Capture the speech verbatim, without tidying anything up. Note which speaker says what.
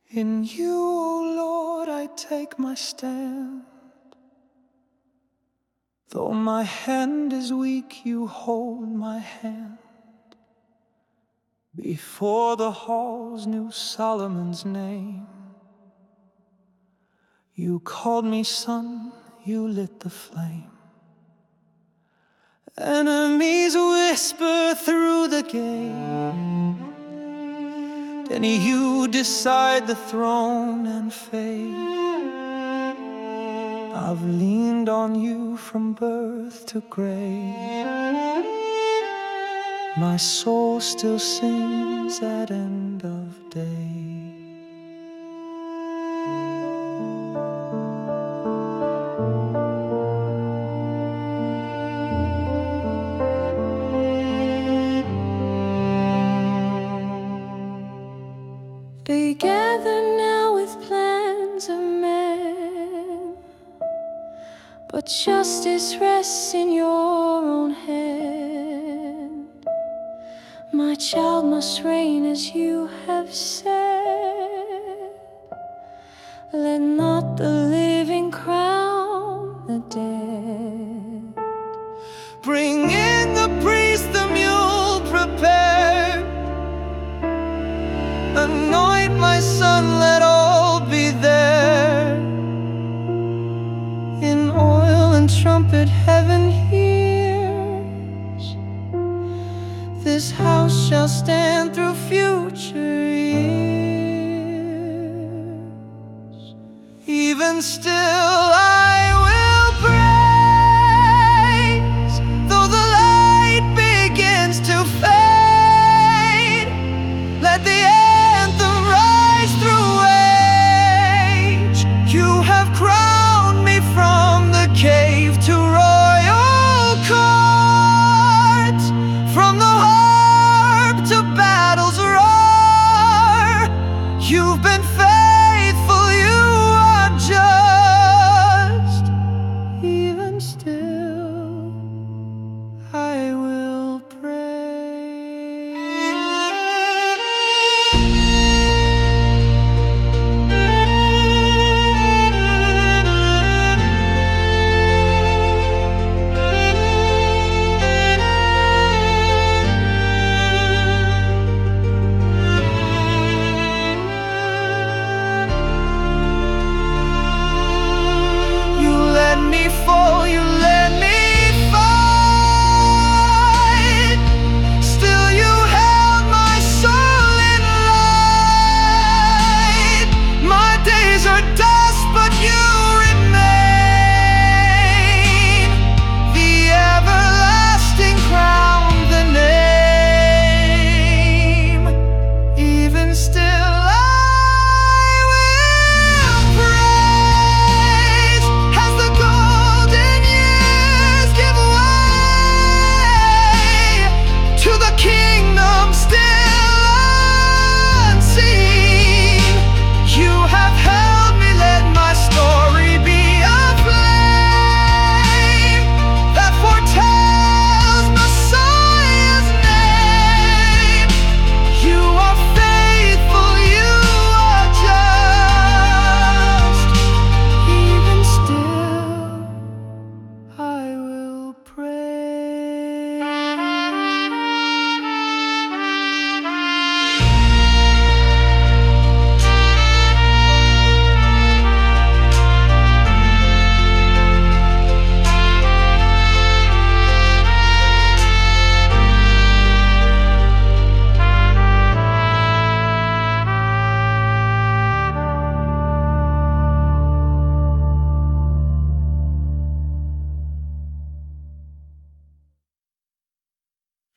Speaker 1: In you, O Lord, I take my stand. Though my hand is weak, you hold my hand. Before the halls knew Solomon's name, you called me son, you lit the flame. Enemies whisper through the gate, and you decide the throne and fate. I've leaned on you from birth to grave. My soul still sings at end of day.
Speaker 2: They gather now with plans of men, but justice rests in your own hand. My child must reign as you have said. Let not the living crown the dead.
Speaker 1: Bring in the priest, the mule prepared. Anoint my son, let all be there. In oil and trumpet heaven hears. This house shall stand through future years. Even still I will praise, though the light begins to fade. Let the anthem rise through age. You have crowned me from the cave to royal court, from the harp to battle's roar. You've been faithful.